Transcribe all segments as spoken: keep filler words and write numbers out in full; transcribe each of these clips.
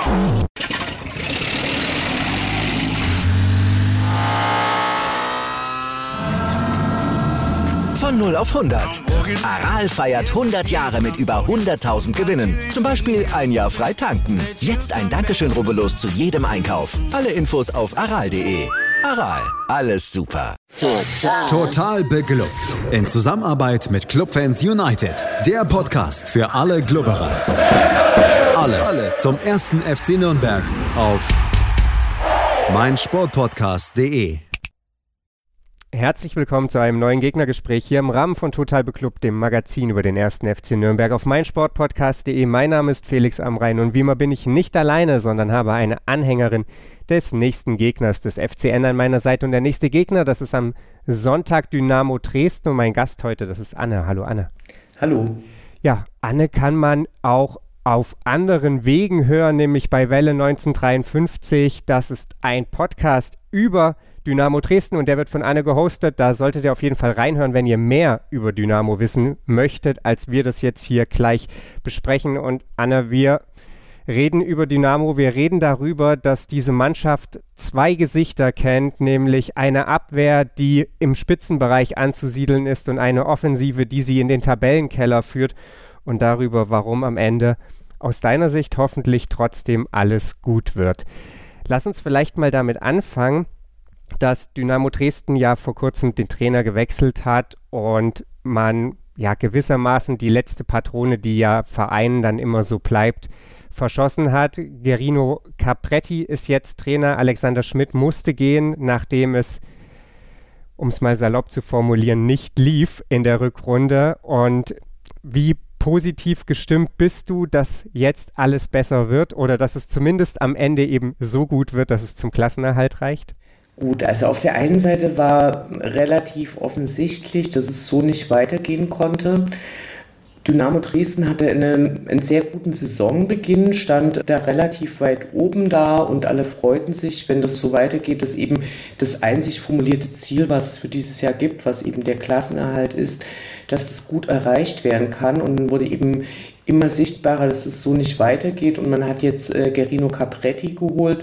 Von null auf hundert. Aral feiert hundert Jahre mit über hunderttausend Gewinnen. Zum Beispiel ein Jahr frei tanken. Jetzt ein Dankeschön, rubbellos zu jedem Einkauf. Alle Infos auf aral punkt de. Aral, alles super. Total. Total beglückt. In Zusammenarbeit mit Clubfans United. Der Podcast für alle Glubberer. Alles, alles zum ersten F C Nürnberg auf meinsportpodcast punkt de. Herzlich willkommen zu einem neuen Gegnergespräch hier im Rahmen von Total Beklubbt, dem Magazin über den ersten F C Nürnberg auf meinsportpodcast punkt de. Mein Name ist Felix Amrain und wie immer bin ich nicht alleine, sondern habe eine Anhängerin des nächsten Gegners des F C N an meiner Seite. Und der nächste Gegner, das ist am Sonntag Dynamo Dresden und mein Gast heute, das ist Anne. Hallo Anne. Hallo. Ja, Anne kann man auch auf anderen Wegen hören, nämlich bei Welle neunzehnhundertdreiundfünfzig. Das ist ein Podcast über Dynamo Dresden und der wird von Anne gehostet. Da solltet ihr auf jeden Fall reinhören, wenn ihr mehr über Dynamo wissen möchtet, als wir das jetzt hier gleich besprechen. Und Anne, wir reden über Dynamo. Wir reden darüber, dass diese Mannschaft zwei Gesichter kennt, nämlich eine Abwehr, die im Spitzenbereich anzusiedeln ist und eine Offensive, die sie in den Tabellenkeller führt und darüber, warum am Ende aus deiner Sicht hoffentlich trotzdem alles gut wird. Lass uns vielleicht mal damit anfangen, dass Dynamo Dresden ja vor kurzem den Trainer gewechselt hat und man ja gewissermaßen die letzte Patrone, die ja Vereinen dann immer so bleibt, verschossen hat. Gerino Capretti ist jetzt Trainer, Alexander Schmidt musste gehen, nachdem es, um es mal salopp zu formulieren, nicht lief in der Rückrunde. Und wie positiv gestimmt bist du, dass jetzt alles besser wird oder dass es zumindest am Ende eben so gut wird, dass es zum Klassenerhalt reicht? Gut, also auf der einen Seite war relativ offensichtlich, dass es so nicht weitergehen konnte. Dynamo Dresden hatte eine, einen sehr guten Saisonbeginn, stand da relativ weit oben da und alle freuten sich, wenn das so weitergeht, dass eben das einzig formulierte Ziel, was es für dieses Jahr gibt, was eben der Klassenerhalt ist, dass es gut erreicht werden kann. Und dann wurde eben immer sichtbarer, dass es so nicht weitergeht und man hat jetzt äh, Gerino Capretti geholt.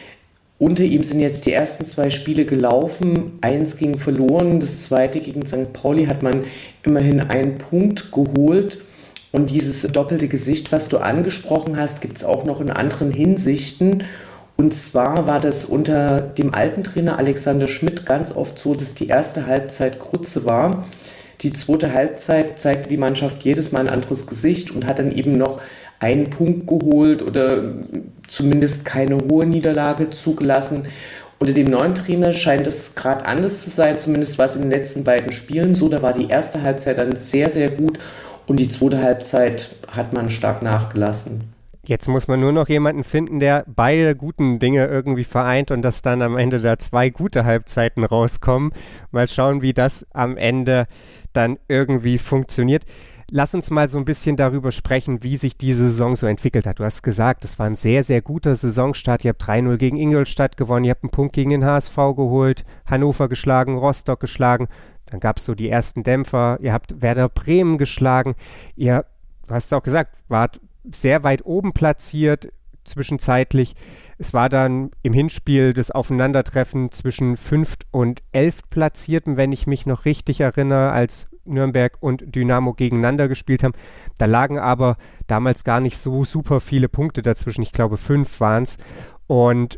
Unter ihm sind jetzt die ersten zwei Spiele gelaufen, eins ging verloren, das zweite gegen Sankt Pauli hat man immerhin einen Punkt geholt. Und dieses doppelte Gesicht, was du angesprochen hast, gibt es auch noch in anderen Hinsichten. Und zwar war das unter dem alten Trainer Alexander Schmidt ganz oft so, dass die erste Halbzeit Grütze war. Die zweite Halbzeit zeigte die Mannschaft jedes Mal ein anderes Gesicht und hat dann eben noch einen Punkt geholt oder zumindest keine hohe Niederlage zugelassen. Unter dem neuen Trainer scheint es gerade anders zu sein, zumindest war es in den letzten beiden Spielen so. Da war die erste Halbzeit dann sehr, sehr gut und die zweite Halbzeit hat man stark nachgelassen. Jetzt muss man nur noch jemanden finden, der beide guten Dinge irgendwie vereint und dass dann am Ende da zwei gute Halbzeiten rauskommen. Mal schauen, wie das am Ende dann irgendwie funktioniert. Lass uns mal so ein bisschen darüber sprechen, wie sich diese Saison so entwickelt hat. Du hast gesagt, es war ein sehr, sehr guter Saisonstart. Ihr habt drei null gegen Ingolstadt gewonnen, ihr habt einen Punkt gegen den H S V geholt, Hannover geschlagen, Rostock geschlagen. Dann gab es so die ersten Dämpfer. Ihr habt Werder Bremen geschlagen. Ihr, du hast es auch gesagt, wart sehr weit oben platziert zwischenzeitlich. Es war dann im Hinspiel das Aufeinandertreffen zwischen fünft und elft Platzierten, wenn ich mich noch richtig erinnere, als Nürnberg und Dynamo gegeneinander gespielt haben. Da lagen aber damals gar nicht so super viele Punkte dazwischen. Ich glaube, fünf waren es. Und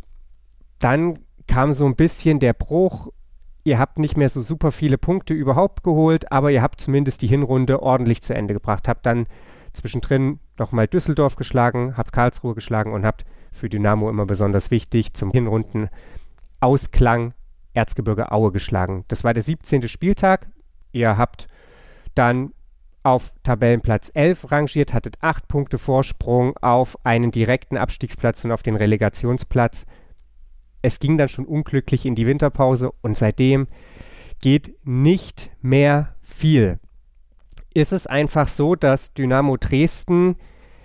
dann kam so ein bisschen der Bruch. Ihr habt nicht mehr so super viele Punkte überhaupt geholt, aber ihr habt zumindest die Hinrunde ordentlich zu Ende gebracht. Habt dann zwischendrin nochmal Düsseldorf geschlagen, habt Karlsruhe geschlagen und habt für Dynamo immer besonders wichtig zum Hinrundenausklang Erzgebirge Aue geschlagen. Das war der siebzehnte Spieltag. Ihr habt dann auf Tabellenplatz elf rangiert, hattet acht Punkte Vorsprung auf einen direkten Abstiegsplatz und auf den Relegationsplatz. Es ging dann schon unglücklich in die Winterpause und seitdem geht nicht mehr viel. Ist es einfach so, dass Dynamo Dresden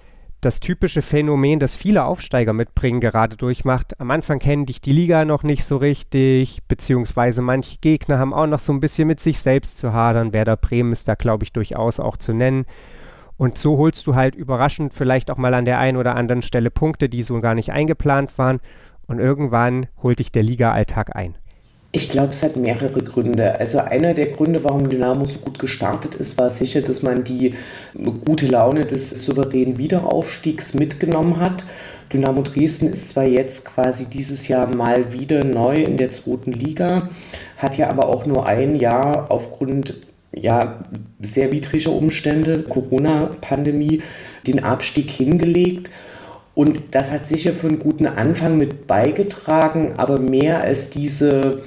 das typische Phänomen, das viele Aufsteiger mitbringen, gerade durchmacht. Am Anfang kennen dich die Liga noch nicht so richtig, beziehungsweise manche Gegner haben auch noch so ein bisschen mit sich selbst zu hadern. Werder Bremen ist da, glaube ich, durchaus auch zu nennen. Und so holst du halt überraschend vielleicht auch mal an der einen oder anderen Stelle Punkte, die so gar nicht eingeplant waren. Und irgendwann holt dich der Liga-Alltag ein. Ich glaube, es hat mehrere Gründe. Also einer der Gründe, warum Dynamo so gut gestartet ist, war sicher, dass man die gute Laune des souveränen Wiederaufstiegs mitgenommen hat. Dynamo Dresden ist zwar jetzt quasi dieses Jahr mal wieder neu in der zweiten Liga, hat ja aber auch nur ein Jahr aufgrund ja, sehr widriger Umstände, Corona-Pandemie, den Abstieg hingelegt. Und das hat sicher für einen guten Anfang mit beigetragen, aber mehr als diese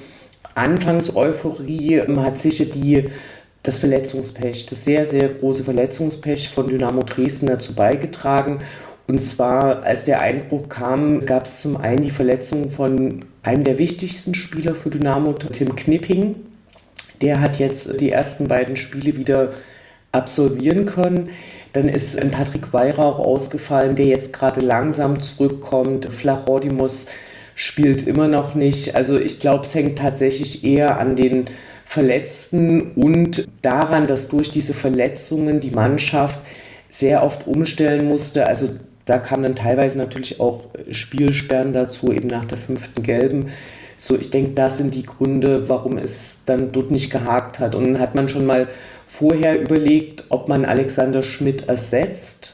Anfangseuphorie hat sicher die, das Verletzungspech, das sehr, sehr große Verletzungspech von Dynamo Dresden dazu beigetragen. Und zwar, als der Einbruch kam, gab es zum einen die Verletzung von einem der wichtigsten Spieler für Dynamo, Tim Knipping. Der hat jetzt die ersten beiden Spiele wieder absolvieren können. Dann ist ein Patrick Weihrauch ausgefallen, der jetzt gerade langsam zurückkommt. Flachordimus spielt immer noch nicht. Also ich glaube, es hängt tatsächlich eher an den Verletzten und daran, dass durch diese Verletzungen die Mannschaft sehr oft umstellen musste. Also da kamen dann teilweise natürlich auch Spielsperren dazu, eben nach der fünften Gelben. So, ich denke, das sind die Gründe, warum es dann dort nicht gehakt hat. Und dann hat man schon mal vorher überlegt, ob man Alexander Schmidt ersetzt.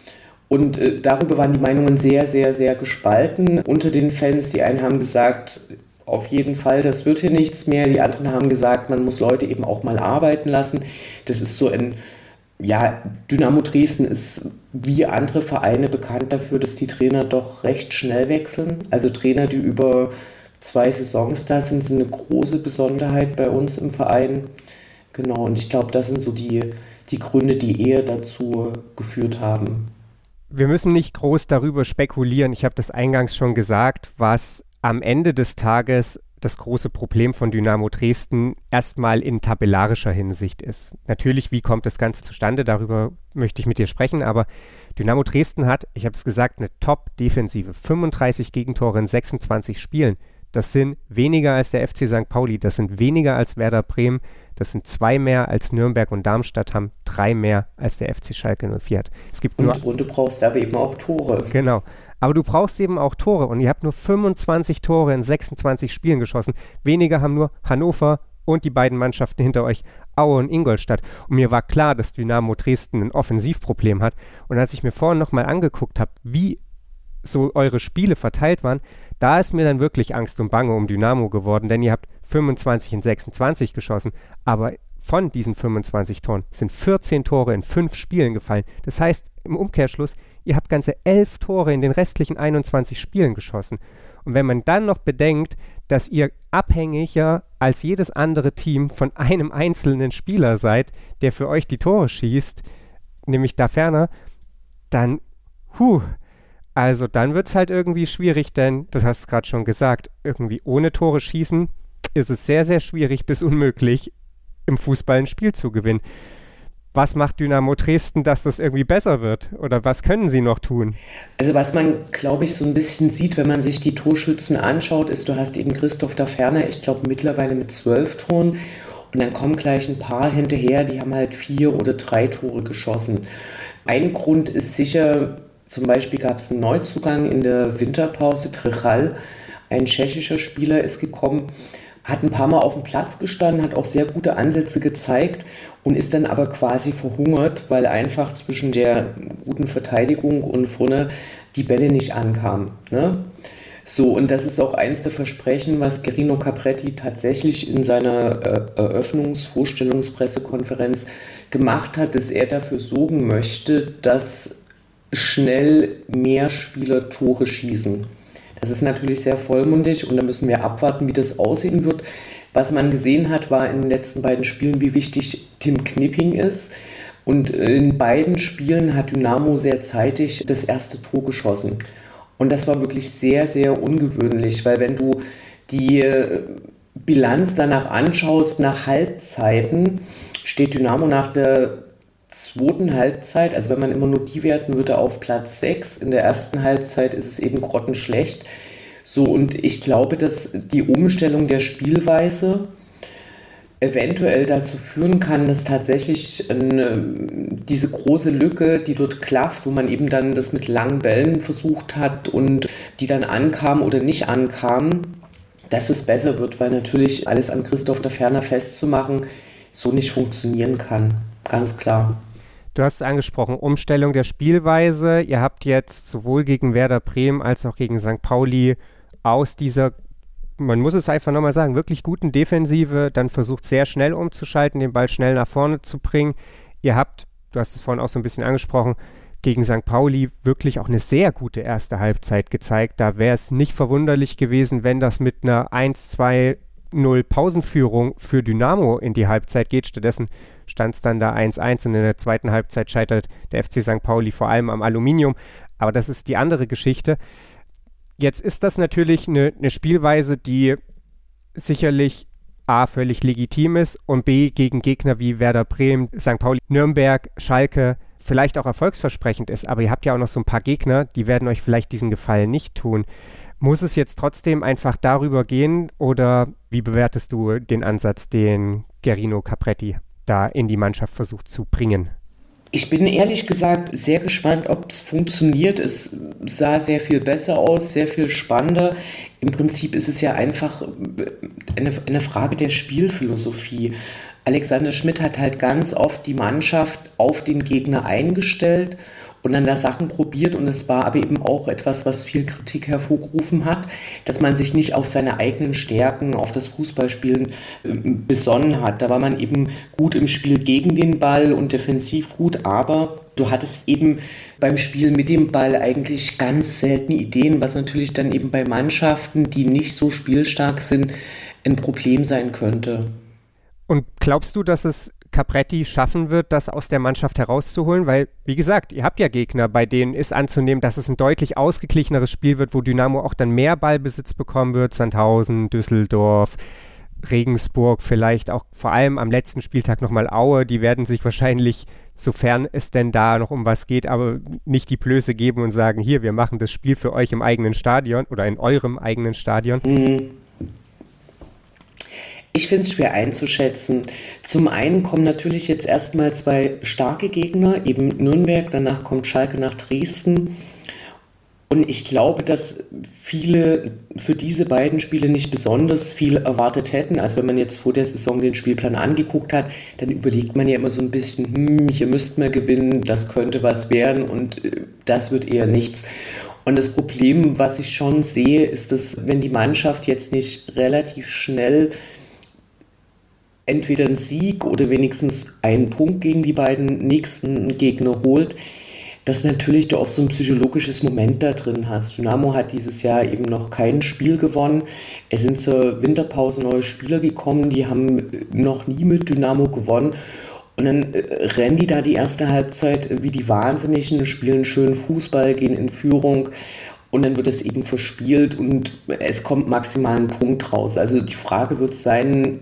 Und äh, darüber waren die Meinungen sehr, sehr, sehr gespalten unter den Fans. Die einen haben gesagt, auf jeden Fall, das wird hier nichts mehr. Die anderen haben gesagt, man muss Leute eben auch mal arbeiten lassen. Das ist so ein, ja, Dynamo Dresden ist wie andere Vereine bekannt dafür, dass die Trainer doch recht schnell wechseln. Also Trainer, die über zwei Saisons da sind, sind eine große Besonderheit bei uns im Verein. Genau, und ich glaube, das sind so die, die Gründe, die eher dazu geführt haben. Wir müssen nicht groß darüber spekulieren. Ich habe das eingangs schon gesagt, was am Ende des Tages das große Problem von Dynamo Dresden erstmal in tabellarischer Hinsicht ist. Natürlich, wie kommt das Ganze zustande? Darüber möchte ich mit dir sprechen, aber Dynamo Dresden hat, ich habe es gesagt, eine Top-Defensive. fünfunddreißig Gegentore in sechsundzwanzig Spielen. Das sind weniger als der F C Sankt Pauli, das sind weniger als Werder Bremen, das sind zwei mehr als Nürnberg und Darmstadt haben, drei mehr als der F C Schalke null vier hat. Es gibt und, nur, und du brauchst aber eben auch Tore. Genau, aber du brauchst eben auch Tore und ihr habt nur fünfundzwanzig Tore in sechsundzwanzig Spielen geschossen. Weniger haben nur Hannover und die beiden Mannschaften hinter euch, Aue und Ingolstadt. Und mir war klar, dass Dynamo Dresden ein Offensivproblem hat. Und als ich mir vorhin nochmal angeguckt habe, wie so eure Spiele verteilt waren, da ist mir dann wirklich Angst und Bange um Dynamo geworden, denn ihr habt fünfundzwanzig in sechsundzwanzig geschossen, aber von diesen fünfundzwanzig Toren sind vierzehn Tore in fünf Spielen gefallen. Das heißt, im Umkehrschluss, ihr habt ganze elf Tore in den restlichen einundzwanzig Spielen geschossen. Und wenn man dann noch bedenkt, dass ihr abhängiger als jedes andere Team von einem einzelnen Spieler seid, der für euch die Tore schießt, nämlich da ferner, dann, huh, also dann wird es halt irgendwie schwierig, denn, du hast es gerade schon gesagt, irgendwie ohne Tore schießen ist es sehr, sehr schwierig bis unmöglich, im Fußball ein Spiel zu gewinnen. Was macht Dynamo Dresden, dass das irgendwie besser wird? Oder was können sie noch tun? Also was man, glaube ich, so ein bisschen sieht, wenn man sich die Torschützen anschaut, ist, du hast eben Christoph da Ferner, ich glaube mittlerweile mit zwölf Toren. Und dann kommen gleich ein paar hinterher, die haben halt vier oder drei Tore geschossen. Ein Grund ist sicher, zum Beispiel gab es einen Neuzugang in der Winterpause, Trichal, ein tschechischer Spieler ist gekommen, hat ein paar Mal auf dem Platz gestanden, hat auch sehr gute Ansätze gezeigt und ist dann aber quasi verhungert, weil einfach zwischen der guten Verteidigung und vorne die Bälle nicht ankamen. Ne? So, und das ist auch eins der Versprechen, was Guerrino Capretti tatsächlich in seiner äh, Eröffnungs-Vorstellungspressekonferenz gemacht hat, dass er dafür sorgen möchte, dass schnell mehr Spieler Tore schießen. Das ist natürlich sehr vollmundig und da müssen wir abwarten, wie das aussehen wird. Was man gesehen hat, war in den letzten beiden Spielen, wie wichtig Tim Knipping ist. Und in beiden Spielen hat Dynamo sehr zeitig das erste Tor geschossen. Und das war wirklich sehr, sehr ungewöhnlich, weil wenn du die Bilanz danach anschaust, nach Halbzeiten, steht Dynamo nach der zweiten Halbzeit, also wenn man immer nur die werten würde, auf Platz sechs. In der ersten Halbzeit ist es eben grottenschlecht. So, und ich glaube, dass die Umstellung der Spielweise eventuell dazu führen kann, dass tatsächlich eine, diese große Lücke, die dort klafft, wo man eben dann das mit langen Bällen versucht hat und die dann ankamen oder nicht ankamen, dass es besser wird, weil natürlich alles an Christoph Daferner festzumachen so nicht funktionieren kann. Ganz klar. Du hast es angesprochen, Umstellung der Spielweise. Ihr habt jetzt sowohl gegen Werder Bremen als auch gegen Sankt Pauli aus dieser, man muss es einfach nochmal sagen, wirklich guten Defensive dann versucht, sehr schnell umzuschalten, den Ball schnell nach vorne zu bringen. Ihr habt, du hast es vorhin auch so ein bisschen angesprochen, gegen Sankt Pauli wirklich auch eine sehr gute erste Halbzeit gezeigt. Da wäre es nicht verwunderlich gewesen, wenn das mit einer eins zwei null Pausenführung für Dynamo in die Halbzeit geht. Stattdessen stand es dann da eins eins und in der zweiten Halbzeit scheitert der F C Sankt Pauli vor allem am Aluminium. Aber das ist die andere Geschichte. Jetzt ist das natürlich eine, eine Spielweise, die sicherlich A, völlig legitim ist und B, gegen Gegner wie Werder Bremen, Sankt Pauli, Nürnberg, Schalke vielleicht auch erfolgsversprechend ist. Aber ihr habt ja auch noch so ein paar Gegner, die werden euch vielleicht diesen Gefallen nicht tun. Muss es jetzt trotzdem einfach darüber gehen oder wie bewertest du den Ansatz, den Gerino Capretti da in die Mannschaft versucht zu bringen? Ich bin ehrlich gesagt sehr gespannt, ob es funktioniert. Es sah sehr viel besser aus, sehr viel spannender. Im Prinzip ist es ja einfach eine, eine Frage der Spielphilosophie. Alexander Schmidt hat halt ganz oft die Mannschaft auf den Gegner eingestellt und dann da Sachen probiert, und es war aber eben auch etwas, was viel Kritik hervorgerufen hat, dass man sich nicht auf seine eigenen Stärken, auf das Fußballspielen äh, besonnen hat. Da war man eben gut im Spiel gegen den Ball und defensiv gut, aber du hattest eben beim Spiel mit dem Ball eigentlich ganz seltene Ideen, was natürlich dann eben bei Mannschaften, die nicht so spielstark sind, ein Problem sein könnte. Und glaubst du, dass es Capretti schaffen wird, das aus der Mannschaft herauszuholen? Weil, wie gesagt, ihr habt ja Gegner, bei denen ist anzunehmen, dass es ein deutlich ausgeglicheneres Spiel wird, wo Dynamo auch dann mehr Ballbesitz bekommen wird. Sandhausen, Düsseldorf, Regensburg, vielleicht auch vor allem am letzten Spieltag nochmal Aue. Die werden sich wahrscheinlich, sofern es denn da noch um was geht, aber nicht die Blöße geben und sagen, hier, wir machen das Spiel für euch im eigenen Stadion oder in eurem eigenen Stadion. Mhm. Ich finde es schwer einzuschätzen. Zum einen kommen natürlich jetzt erstmal zwei starke Gegner, eben Nürnberg, danach kommt Schalke nach Dresden. Und ich glaube, dass viele für diese beiden Spiele nicht besonders viel erwartet hätten. Also wenn man jetzt vor der Saison den Spielplan angeguckt hat, dann überlegt man ja immer so ein bisschen, hm, hier müssten wir gewinnen, das könnte was werden und das wird eher nichts. Und das Problem, was ich schon sehe, ist, dass wenn die Mannschaft jetzt nicht relativ schnell entweder einen Sieg oder wenigstens einen Punkt gegen die beiden nächsten Gegner holt, dass natürlich du auch so ein psychologisches Moment da drin hast. Dynamo hat dieses Jahr eben noch kein Spiel gewonnen. Es sind zur Winterpause neue Spieler gekommen, die haben noch nie mit Dynamo gewonnen. Und dann rennen die da die erste Halbzeit wie die Wahnsinnigen, spielen schön Fußball, gehen in Führung. Und dann wird es eben verspielt und es kommt maximal ein Punkt raus. Also die Frage wird sein,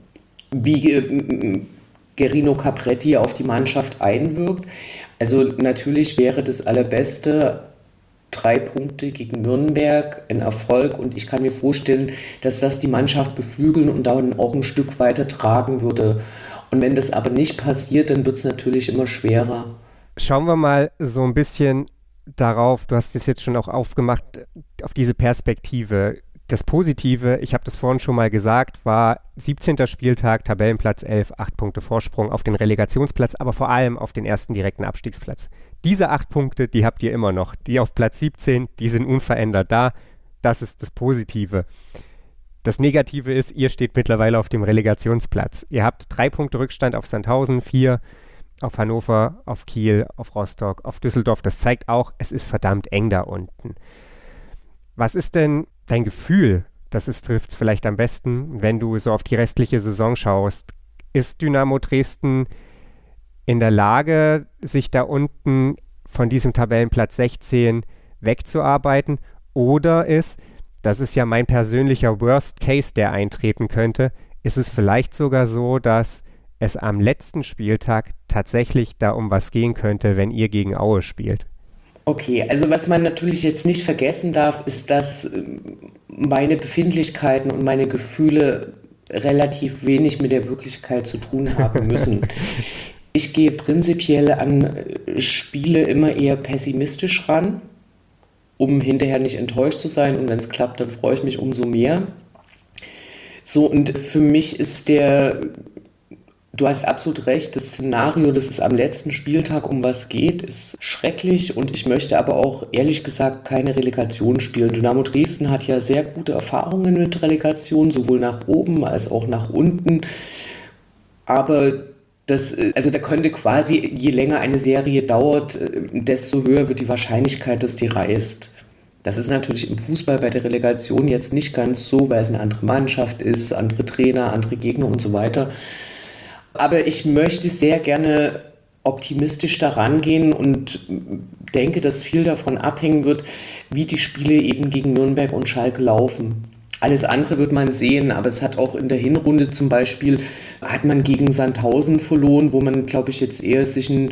wie Gerino Capretti auf die Mannschaft einwirkt. Also natürlich wäre das Allerbeste, drei Punkte gegen Nürnberg, ein Erfolg, und ich kann mir vorstellen, dass das die Mannschaft beflügeln und dann auch ein Stück weiter tragen würde. Und wenn das aber nicht passiert, dann wird es natürlich immer schwerer. Schauen wir mal so ein bisschen darauf, du hast es jetzt schon auch aufgemacht, auf diese Perspektive. Das Positive, ich habe das vorhin schon mal gesagt, war siebzehnter Spieltag, Tabellenplatz elf, acht Punkte Vorsprung auf den Relegationsplatz, aber vor allem auf den ersten direkten Abstiegsplatz. Diese acht Punkte, die habt ihr immer noch. Die auf Platz siebzehn, die sind unverändert da. Das ist das Positive. Das Negative ist, ihr steht mittlerweile auf dem Relegationsplatz. Ihr habt drei Punkte Rückstand auf Sandhausen, vier auf Hannover, auf Kiel, auf Rostock, auf Düsseldorf. Das zeigt auch, es ist verdammt eng da unten. Was ist denn dein Gefühl, das ist, trifft es vielleicht am besten, wenn du so auf die restliche Saison schaust? Ist Dynamo Dresden in der Lage, sich da unten von diesem Tabellenplatz sechzehn wegzuarbeiten? Oder ist, das ist ja mein persönlicher Worst Case, der eintreten könnte, ist es vielleicht sogar so, dass es am letzten Spieltag tatsächlich da um was gehen könnte, wenn ihr gegen Aue spielt? Okay, also was man natürlich jetzt nicht vergessen darf, ist, dass meine Befindlichkeiten und meine Gefühle relativ wenig mit der Wirklichkeit zu tun haben müssen. Ich gehe prinzipiell an Spiele immer eher pessimistisch ran, um hinterher nicht enttäuscht zu sein. Und wenn es klappt, dann freue ich mich umso mehr. So, und für mich ist der, du hast absolut recht, das Szenario, dass es am letzten Spieltag um was geht, ist schrecklich. Und ich möchte aber auch, ehrlich gesagt, keine Relegation spielen. Dynamo Dresden hat ja sehr gute Erfahrungen mit Relegation, sowohl nach oben als auch nach unten. Aber das, also da könnte quasi, je länger eine Serie dauert, desto höher wird die Wahrscheinlichkeit, dass die reißt. Das ist natürlich im Fußball bei der Relegation jetzt nicht ganz so, weil es eine andere Mannschaft ist, andere Trainer, andere Gegner und so weiter. Aber ich möchte sehr gerne optimistisch daran gehen und denke, dass viel davon abhängen wird, wie die Spiele eben gegen Nürnberg und Schalke laufen. Alles andere wird man sehen, aber es hat auch in der Hinrunde zum Beispiel, hat man gegen Sandhausen verloren, wo man, glaube ich, jetzt eher sich einen,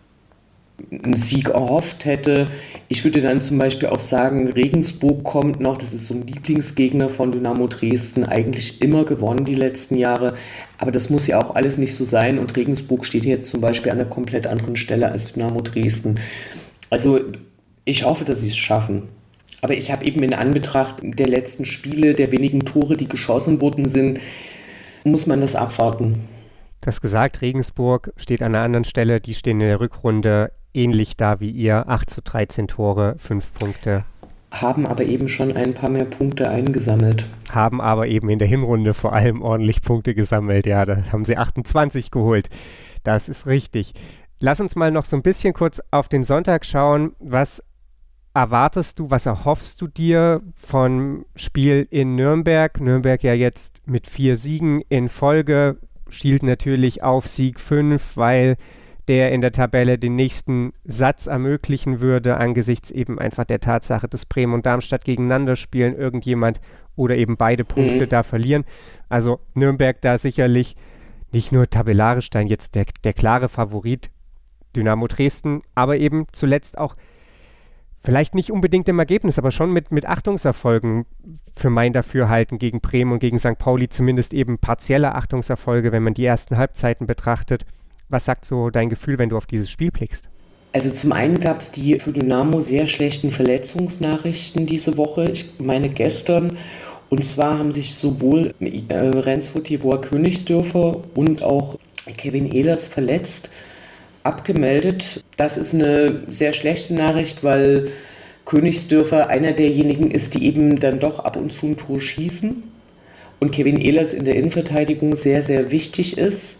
einen Sieg erhofft hätte. Ich würde dann zum Beispiel auch sagen, Regensburg kommt noch, das ist so ein Lieblingsgegner von Dynamo Dresden, eigentlich immer gewonnen die letzten Jahre, aber das muss ja auch alles nicht so sein und Regensburg steht jetzt zum Beispiel an einer komplett anderen Stelle als Dynamo Dresden. Also ich hoffe, dass sie es schaffen. Aber ich habe eben in Anbetracht der letzten Spiele, der wenigen Tore, die geschossen worden sind, muss man das abwarten. Du hast gesagt, Regensburg steht an einer anderen Stelle, die stehen in der Rückrunde ähnlich da wie ihr, acht zu dreizehn Tore, fünf Punkte. Haben aber eben schon ein paar mehr Punkte eingesammelt. Haben aber eben in der Hinrunde vor allem ordentlich Punkte gesammelt, ja, da haben sie achtundzwanzig geholt. Das ist richtig. Lass uns mal noch so ein bisschen kurz auf den Sonntag schauen, was erwartest du, was erhoffst du dir vom Spiel in Nürnberg? Nürnberg ja jetzt mit vier Siegen in Folge, schielt natürlich auf Sieg fünf, weil der in der Tabelle den nächsten Satz ermöglichen würde, angesichts eben einfach der Tatsache, dass Bremen und Darmstadt gegeneinander spielen, irgendjemand oder eben beide Punkte mhm. da verlieren. Also Nürnberg da sicherlich nicht nur tabellarisch dann jetzt der, der klare Favorit, Dynamo Dresden, aber eben zuletzt auch vielleicht nicht unbedingt im Ergebnis, aber schon mit, mit Achtungserfolgen für mein Dafürhalten gegen Bremen und gegen Sankt Pauli, zumindest eben partielle Achtungserfolge, wenn man die ersten Halbzeiten betrachtet. Was sagt so dein Gefühl, wenn du auf dieses Spiel blickst? Also zum einen gab es die für Dynamo sehr schlechten Verletzungsnachrichten diese Woche, ich meine gestern. Und zwar haben sich sowohl äh, Rendsfurt Tibor Königsdörfer und auch Kevin Ehlers verletzt, abgemeldet. Das ist eine sehr schlechte Nachricht, weil Königsdörfer einer derjenigen ist, die eben dann doch ab und zu ein Tor schießen und Kevin Ehlers in der Innenverteidigung sehr, sehr wichtig ist.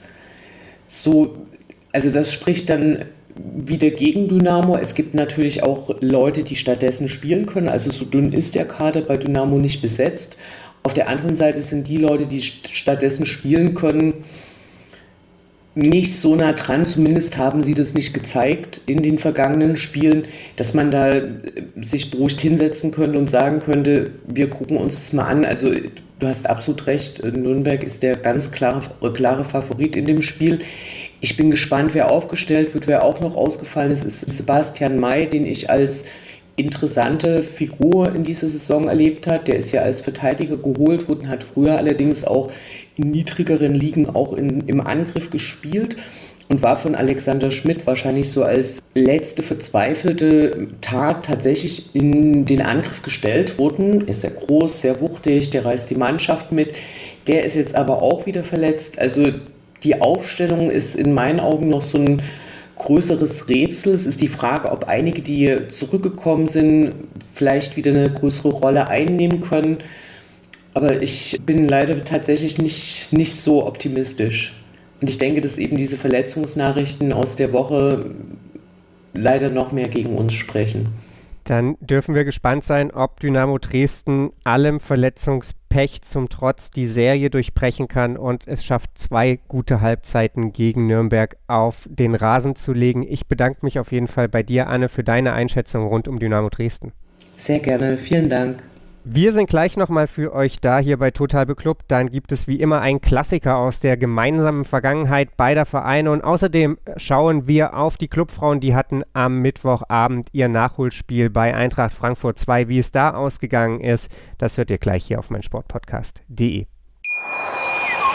So, also das spricht dann wieder gegen Dynamo. Es gibt natürlich auch Leute, die stattdessen spielen können. Also so dünn ist der Kader bei Dynamo nicht besetzt. Auf der anderen Seite sind die Leute, die stattdessen spielen können, nicht so nah dran, zumindest haben sie das nicht gezeigt in den vergangenen Spielen, dass man da sich beruhigt hinsetzen könnte und sagen könnte, wir gucken uns das mal an. Also du hast absolut recht, Nürnberg ist der ganz klare, klare Favorit in dem Spiel. Ich bin gespannt, wer aufgestellt wird, wer auch noch ausgefallen ist, ist Sebastian May, den ich als interessante Figur in dieser Saison erlebt hat. Der ist ja als Verteidiger geholt worden, hat früher allerdings auch in niedrigeren Ligen auch in, im Angriff gespielt und war von Alexander Schmidt wahrscheinlich so als letzte verzweifelte Tat tatsächlich in den Angriff gestellt worden. Ist sehr groß, sehr wuchtig, der reißt die Mannschaft mit. Der ist jetzt aber auch wieder verletzt. Also die Aufstellung ist in meinen Augen noch so ein größeres Rätsel. Es ist die Frage, ob einige, die zurückgekommen sind, vielleicht wieder eine größere Rolle einnehmen können. Aber ich bin leider tatsächlich nicht, nicht so optimistisch. Und ich denke, dass eben diese Verletzungsnachrichten aus der Woche leider noch mehr gegen uns sprechen. Dann dürfen wir gespannt sein, ob Dynamo Dresden allem Verletzungspech zum Trotz die Serie durchbrechen kann und es schafft, zwei gute Halbzeiten gegen Nürnberg auf den Rasen zu legen. Ich bedanke mich auf jeden Fall bei dir, Anne, für deine Einschätzung rund um Dynamo Dresden. Sehr gerne, vielen Dank. Wir sind gleich nochmal für euch da hier bei Total Beklubbt. Dann gibt es wie immer einen Klassiker aus der gemeinsamen Vergangenheit beider Vereine und außerdem schauen wir auf die Clubfrauen, die hatten am Mittwochabend ihr Nachholspiel bei Eintracht Frankfurt zwei. Wie es da ausgegangen ist, das hört ihr gleich hier auf meinsportpodcast punkt de.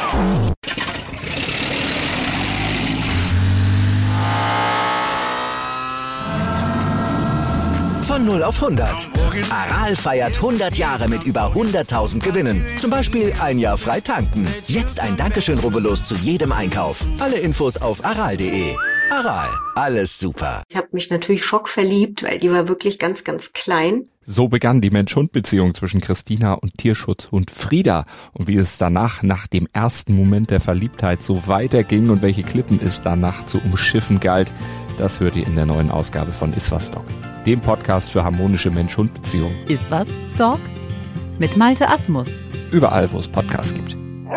Von null auf hundert. Aral feiert hundert Jahre mit über hunderttausend Gewinnen. Zum Beispiel ein Jahr frei tanken. Jetzt ein Dankeschön, rubbellos zu jedem Einkauf. Alle Infos auf aral punkt de. Aral, alles super. Ich habe mich natürlich schockverliebt, weil die war wirklich ganz, ganz klein. So begann die Mensch-Hund-Beziehung zwischen Christina und Tierschutzhund Frieda. Und wie es danach, nach dem ersten Moment der Verliebtheit, so weiterging und welche Klippen es danach zu umschiffen galt, das hört ihr in der neuen Ausgabe von Iswas Dog, dem Podcast für harmonische Mensch-Hund-Beziehungen. Iswas Dog mit Malte Asmus. Überall, wo es Podcasts gibt.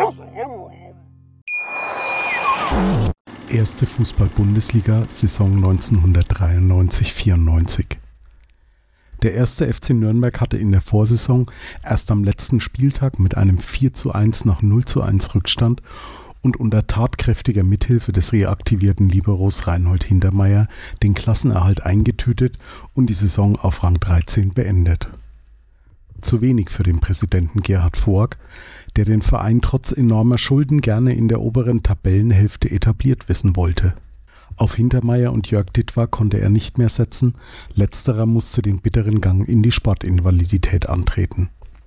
Erste Fußball-Bundesliga, Saison neunzehnhundertdreiundneunzig vierundneunzig. Der erste F C Nürnberg hatte in der Vorsaison erst am letzten Spieltag mit einem vier zu eins nach null zu eins Rückstand und unter tatkräftiger Mithilfe des reaktivierten Liberos Reinhold Hintermeyer den Klassenerhalt eingetütet und die Saison auf Rang dreizehn beendet. Zu wenig für den Präsidenten Gerhard Voigt, der den Verein trotz enormer Schulden gerne in der oberen Tabellenhälfte etabliert wissen wollte. Auf Hintermeyer und Jörg Dittwar konnte er nicht mehr setzen, letzterer musste den bitteren Gang in die Sportinvalidität antreten.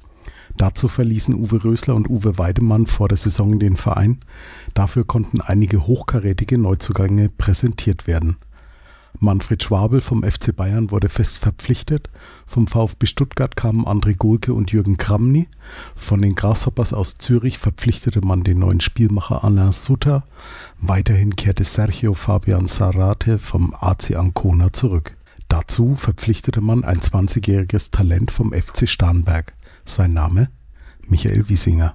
Dazu verließen Uwe Rösler und Uwe Weidemann vor der Saison den Verein, dafür konnten einige hochkarätige Neuzugänge präsentiert werden. Manfred Schwabel vom F C Bayern wurde fest verpflichtet, vom VfB Stuttgart kamen André Golke und Jürgen Kramny, von den Grasshoppers aus Zürich verpflichtete man den neuen Spielmacher Alain Sutter, weiterhin kehrte Sergio Fabian Zarate vom A C Ancona zurück. Dazu verpflichtete man ein zwanzigjähriges Talent vom F C Starnberg, sein Name Michael Wiesinger.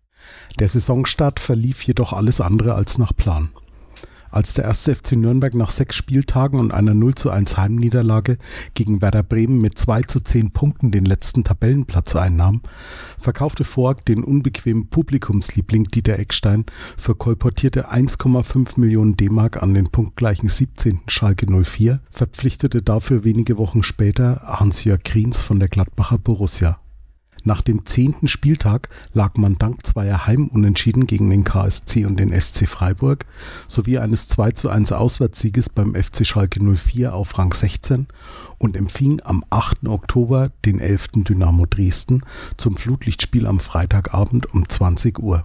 Der Saisonstart verlief jedoch alles andere als nach Plan. Als der erste F C Nürnberg nach sechs Spieltagen und einer null zu eins Heimniederlage gegen Werder Bremen mit zwei zu zehn Punkten den letzten Tabellenplatz einnahm, verkaufte Voigt den unbequemen Publikumsliebling Dieter Eckstein für kolportierte eins Komma fünf Millionen D-Mark an den punktgleichen siebzehnten Schalke null vier, verpflichtete dafür wenige Wochen später Hans-Jörg Kriens von der Gladbacher Borussia. Nach dem zehnten Spieltag lag man dank zweier Heimunentschieden gegen den K S C und den S C Freiburg sowie eines zwei zu eins Auswärtssieges beim F C Schalke null vier auf Rang sechzehn und empfing am achten Oktober den elften Dynamo Dresden zum Flutlichtspiel am Freitagabend um zwanzig Uhr.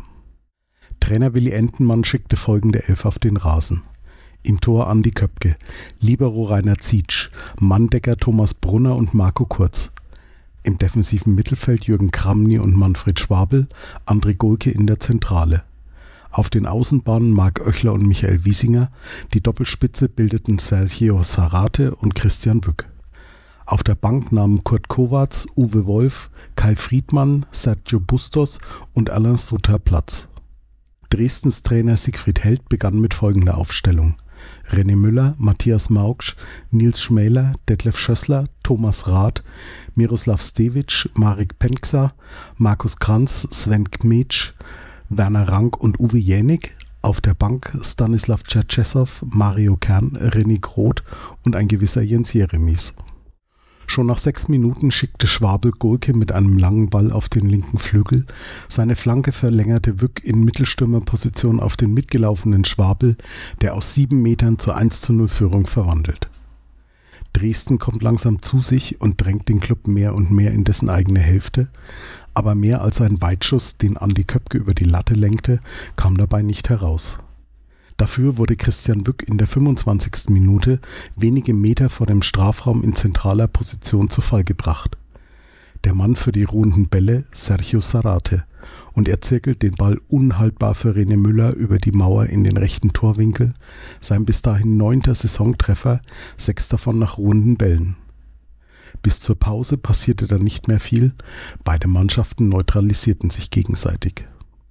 Trainer Willi Entenmann schickte folgende Elf auf den Rasen. Im Tor Andi Köpke, Libero Rainer Zietsch, Manndecker Thomas Brunner und Marco Kurz. Im defensiven Mittelfeld Jürgen Kramny und Manfred Schwabel, André Golke in der Zentrale. Auf den Außenbahnen Marc Oechler und Michael Wiesinger, die Doppelspitze bildeten Sergio Zarate und Christian Wück. Auf der Bank nahmen Kurt Kovacs, Uwe Wolf, Kai Friedmann, Sergio Bustos und Alain Sutter Platz. Dresdens Trainer Siegfried Held begann mit folgender Aufstellung: René Müller, Matthias Maugsch, Nils Schmäler, Detlef Schössler, Thomas Rath, Miroslav Stevic, Marek Penksa, Markus Kranz, Sven Kmetsch, Werner Rank und Uwe Jänig. Auf der Bank Stanislav Tschetschesow, Mario Kern, René Groth und ein gewisser Jens Jeremies. Schon nach sechs Minuten schickte Schwabel Golke mit einem langen Ball auf den linken Flügel. Seine Flanke verlängerte Wück in Mittelstürmerposition auf den mitgelaufenen Schwabel, der aus sieben Metern zur eins zu null Führung verwandelt. Dresden kommt langsam zu sich und drängt den Klub mehr und mehr in dessen eigene Hälfte, aber mehr als ein Weitschuss, den Andi Köpke über die Latte lenkte, kam dabei nicht heraus. Dafür wurde Christian Wück in der fünfundzwanzigsten Minute wenige Meter vor dem Strafraum in zentraler Position zu Fall gebracht. Der Mann für die ruhenden Bälle, Sergio Zarate, und er zirkelt den Ball unhaltbar für René Müller über die Mauer in den rechten Torwinkel, sein bis dahin neunter Saisontreffer, sechs davon nach ruhenden Bällen. Bis zur Pause passierte dann nicht mehr viel, beide Mannschaften neutralisierten sich gegenseitig.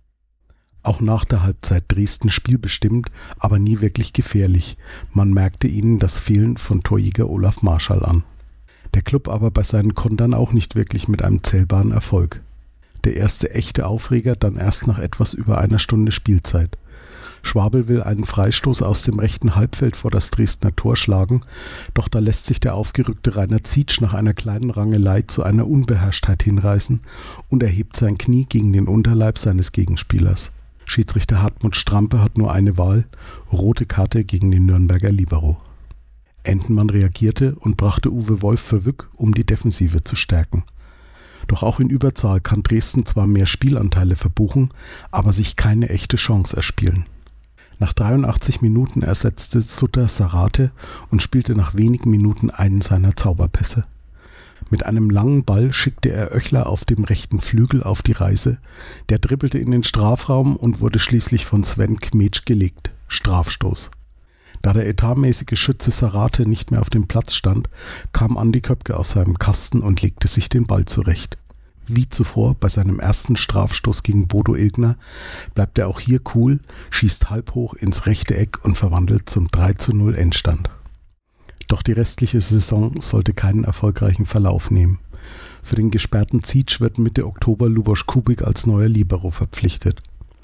Auch nach der Halbzeit Dresden spielbestimmt, aber nie wirklich gefährlich. Man merkte ihnen das Fehlen von Torjäger Olaf Marschall an. Der Klub aber bei seinen Kontern auch nicht wirklich mit einem zählbaren Erfolg. Der erste echte Aufreger dann erst nach etwas über einer Stunde Spielzeit. Schwabel will einen Freistoß aus dem rechten Halbfeld vor das Dresdner Tor schlagen, doch da lässt sich der aufgerückte Rainer Zietsch nach einer kleinen Rangelei zu einer Unbeherrschtheit hinreißen und erhebt sein Knie gegen den Unterleib seines Gegenspielers. Schiedsrichter Hartmut Strampe hat nur eine Wahl: rote Karte gegen den Nürnberger Libero. Entenmann reagierte und brachte Uwe Wolf für Wyk, um die Defensive zu stärken. Doch auch in Überzahl kann Dresden zwar mehr Spielanteile verbuchen, aber sich keine echte Chance erspielen. Nach dreiundachtzig Minuten ersetzte Sutter Sarate und spielte nach wenigen Minuten einen seiner Zauberpässe. Mit einem langen Ball schickte er Oechler auf dem rechten Flügel auf die Reise. Der dribbelte in den Strafraum und wurde schließlich von Sven Kmetsch gelegt. Strafstoß. Da der etatmäßige Schütze Sarate nicht mehr auf dem Platz stand, kam Andi Köpke aus seinem Kasten und legte sich den Ball zurecht. Wie zuvor bei seinem ersten Strafstoß gegen Bodo Illgner bleibt er auch hier cool, schießt halb hoch ins rechte Eck und verwandelt zum drei zu null Endstand. Doch die restliche Saison sollte keinen erfolgreichen Verlauf nehmen. Für den gesperrten Zietsch wird Mitte Oktober Luboš Kubik als neuer Libero verpflichtet.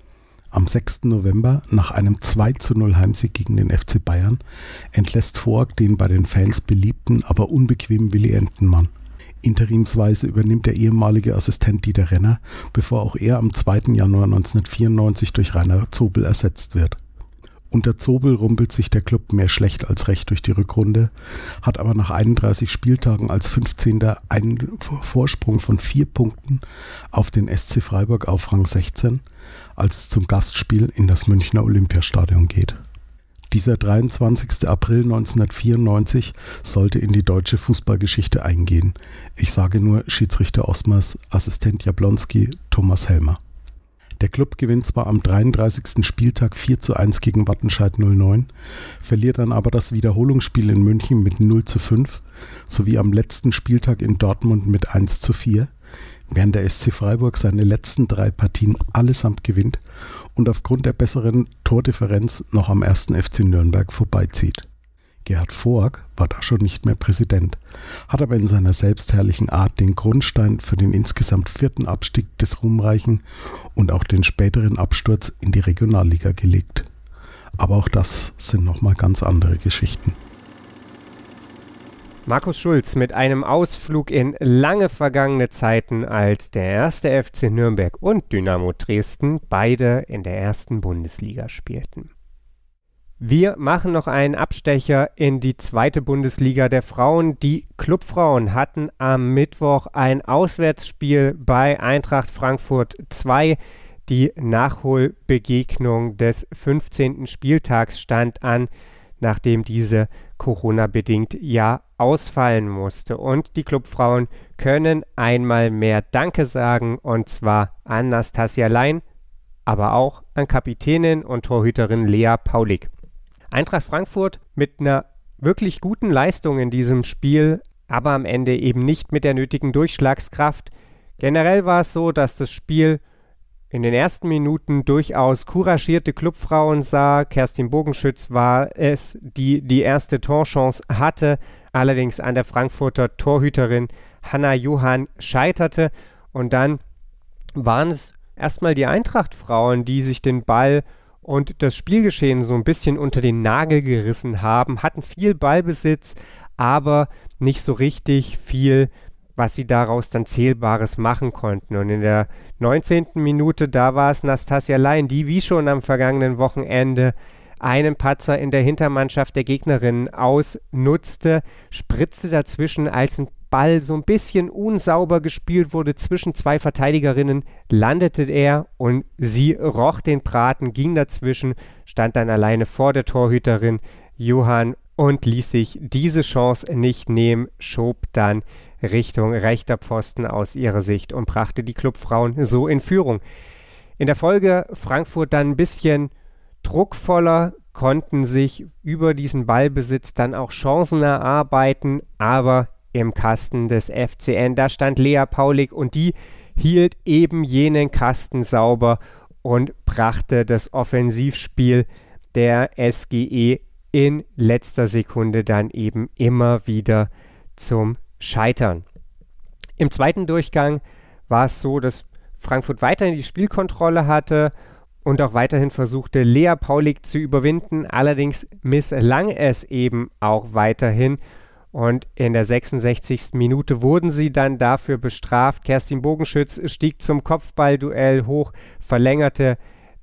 Am sechsten November, nach einem zwei zu null Heimsieg gegen den F C Bayern, entlässt Voigt den bei den Fans beliebten, aber unbequemen Willi Entenmann. Interimsweise übernimmt der ehemalige Assistent Dieter Renner, bevor auch er am zweiten Januar neunzehnhundertvierundneunzig durch Rainer Zobel ersetzt wird. Unter Zobel rumpelt sich der Klub mehr schlecht als recht durch die Rückrunde, hat aber nach einunddreißig Spieltagen als fünfzehnter einen Vorsprung von vier Punkten auf den S C Freiburg auf Rang sechzehn, als es zum Gastspiel in das Münchner Olympiastadion geht. Dieser dreiundzwanzigster April neunzehnhundertvierundneunzig sollte in die deutsche Fußballgeschichte eingehen. Ich sage nur Schiedsrichter Osmers, Assistent Jablonski, Thomas Helmer. Der Klub gewinnt zwar am dreiunddreißigsten Spieltag vier zu eins gegen Wattenscheid null neun, verliert dann aber das Wiederholungsspiel in München mit null zu fünf sowie am letzten Spieltag in Dortmund mit eins zu vier, während der S C Freiburg seine letzten drei Partien allesamt gewinnt und aufgrund der besseren Tordifferenz noch am ersten F C Nürnberg vorbeizieht. Gerhard Voigt war da schon nicht mehr Präsident, hat aber in seiner selbstherrlichen Art den Grundstein für den insgesamt vierten Abstieg des Ruhmreichen und auch den späteren Absturz in die Regionalliga gelegt. Aber auch das sind nochmal ganz andere Geschichten. Markus Schulz mit einem Ausflug in lange vergangene Zeiten, als der erste F C Nürnberg und Dynamo Dresden beide in der ersten Bundesliga spielten. Wir machen noch einen Abstecher in die zweite Bundesliga der Frauen. Die Clubfrauen hatten am Mittwoch ein Auswärtsspiel bei Eintracht Frankfurt zwei. Die Nachholbegegnung des fünfzehnten Spieltags stand an, nachdem diese Corona-bedingt ja ausfallen musste. Und die Clubfrauen können einmal mehr Danke sagen, und zwar an Nastasia Lein, aber auch an Kapitänin und Torhüterin Lea Paulik. Eintracht Frankfurt mit einer wirklich guten Leistung in diesem Spiel, aber am Ende eben nicht mit der nötigen Durchschlagskraft. Generell war es so, dass das Spiel in den ersten Minuten durchaus couragierte Clubfrauen sah. Kerstin Bogenschütz war es, die die erste Torchance hatte, allerdings an der Frankfurter Torhüterin Hanna Johann scheiterte. Und dann waren es erstmal die Eintracht-Frauen, die sich den Ball und das Spielgeschehen so ein bisschen unter den Nagel gerissen haben, hatten viel Ballbesitz, aber nicht so richtig viel, was sie daraus dann Zählbares machen konnten. Und in der neunzehnten Minute, da war es Nastasia Lein, die wie schon am vergangenen Wochenende einen Patzer in der Hintermannschaft der Gegnerinnen ausnutzte, spritzte dazwischen, als ein Ball so ein bisschen unsauber gespielt wurde zwischen zwei Verteidigerinnen, landete er und sie roch den Braten, ging dazwischen, stand dann alleine vor der Torhüterin Johann und ließ sich diese Chance nicht nehmen, schob dann Richtung rechter Pfosten aus ihrer Sicht und brachte die Clubfrauen so in Führung. In der Folge Frankfurt dann ein bisschen druckvoller, konnten sich über diesen Ballbesitz dann auch Chancen erarbeiten, aber im Kasten des F C N, da stand Lea Paulik und die hielt eben jenen Kasten sauber und brachte das Offensivspiel der S G E in letzter Sekunde dann eben immer wieder zum Scheitern. Im zweiten Durchgang war es so, dass Frankfurt weiterhin die Spielkontrolle hatte und auch weiterhin versuchte, Lea Paulik zu überwinden. Allerdings misslang es eben auch weiterhin. Und in der sechsundsechzigsten Minute wurden sie dann dafür bestraft. Kerstin Bogenschütz stieg zum Kopfballduell hoch, verlängerte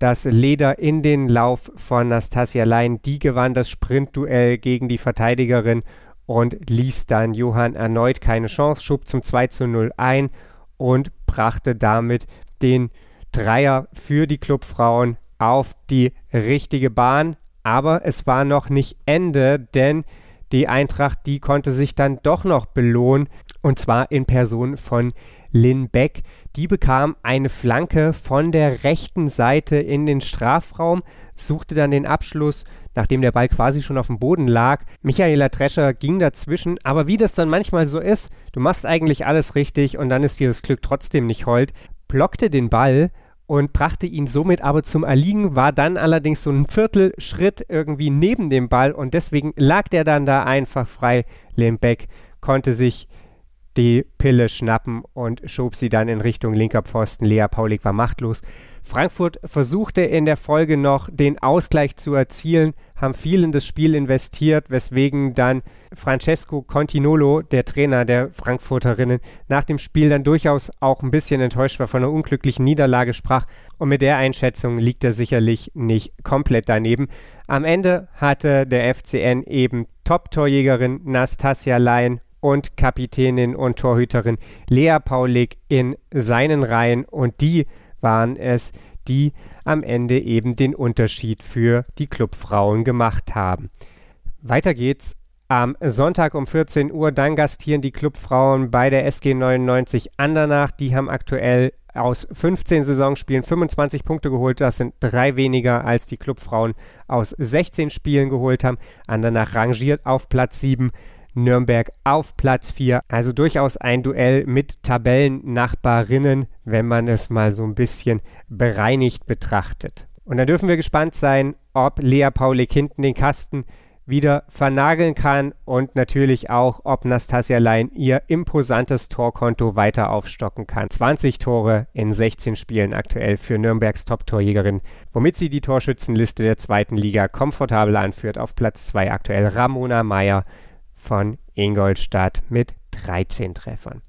das Leder in den Lauf von Nastasia Lein. Die gewann das Sprintduell gegen die Verteidigerin und ließ dann Johann erneut keine Chance, schob zum zwei zu null ein und brachte damit den Dreier für die Clubfrauen auf die richtige Bahn. Aber es war noch nicht Ende, denn die Eintracht, die konnte sich dann doch noch belohnen, und zwar in Person von Lynn Beck. Die bekam eine Flanke von der rechten Seite in den Strafraum, suchte dann den Abschluss, nachdem der Ball quasi schon auf dem Boden lag. Michaela Drescher ging dazwischen, aber wie das dann manchmal so ist, du machst eigentlich alles richtig und dann ist dir das Glück trotzdem nicht hold, blockte den Ball und brachte ihn somit aber zum Erliegen, war dann allerdings so ein Viertelschritt irgendwie neben dem Ball und deswegen lag der dann da einfach frei. Lynn Beck konnte sich die Pille schnappen und schob sie dann in Richtung linker Pfosten. Lea Paulik war machtlos. Frankfurt versuchte in der Folge noch den Ausgleich zu erzielen, haben viel in das Spiel investiert, weswegen dann Francesco Continolo, der Trainer der Frankfurterinnen, nach dem Spiel dann durchaus auch ein bisschen enttäuscht war, von einer unglücklichen Niederlage sprach. Und mit der Einschätzung liegt er sicherlich nicht komplett daneben. Am Ende hatte der F C N eben Top-Torjägerin Nastasia Lein und Kapitänin und Torhüterin Lea Paulik in seinen Reihen und die waren es, die am Ende eben den Unterschied für die Clubfrauen gemacht haben. Weiter geht's am Sonntag um vierzehn Uhr, dann gastieren die Clubfrauen bei der S G neunundneunzig Andernach. Die haben aktuell aus fünfzehn Saisonspielen fünfundzwanzig Punkte geholt. Das sind drei weniger, als die Clubfrauen aus sechzehn Spielen geholt haben. Andernach rangiert auf Platz sieben. Nürnberg auf Platz vier, also durchaus ein Duell mit Tabellennachbarinnen, wenn man es mal so ein bisschen bereinigt betrachtet. Und da dürfen wir gespannt sein, ob Lea Paulik hinten den Kasten wieder vernageln kann und natürlich auch, ob Nastasia Lein ihr imposantes Torkonto weiter aufstocken kann. zwanzig Tore in sechzehn Spielen aktuell für Nürnbergs Top-Torjägerin, womit sie die Torschützenliste der zweiten Liga komfortabel anführt. Auf Platz zwei aktuell Ramona Meyer von Ingolstadt mit dreizehn Treffern.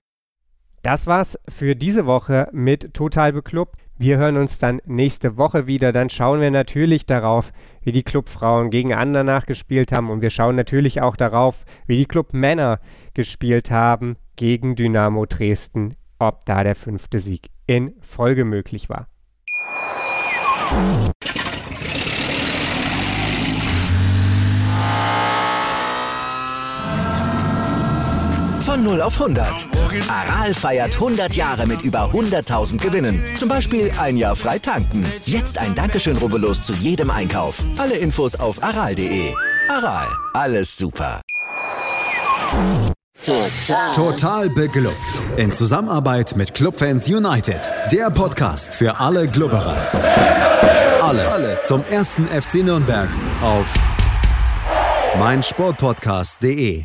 Das war's für diese Woche mit Total Beklubbt. Wir hören uns dann nächste Woche wieder. Dann schauen wir natürlich darauf, wie die Clubfrauen gegen Andernach gespielt haben. Und wir schauen natürlich auch darauf, wie die Clubmänner gespielt haben gegen Dynamo Dresden. Ob da der fünfte Sieg in Folge möglich war. Von null auf hundert. Aral feiert hundert Jahre mit über hunderttausend Gewinnen. Zum Beispiel ein Jahr frei tanken. Jetzt ein Dankeschön, rubbellos zu jedem Einkauf. Alle Infos auf aral punkt de. Aral, alles super. Total. Total beglückt. In Zusammenarbeit mit Clubfans United. Der Podcast für alle Glubberer. Alles, alles zum ersten F C Nürnberg auf meinsportpodcast punkt de.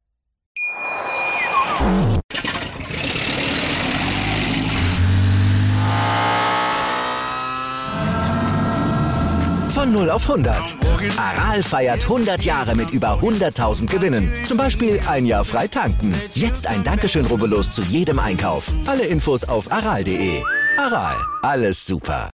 Von null auf hundert. Aral feiert hundert Jahre mit über hunderttausend Gewinnen. Zum Beispiel ein Jahr frei tanken. Jetzt ein Dankeschön, rubbellos zu jedem Einkauf. Alle Infos auf aral punkt de. Aral, alles super.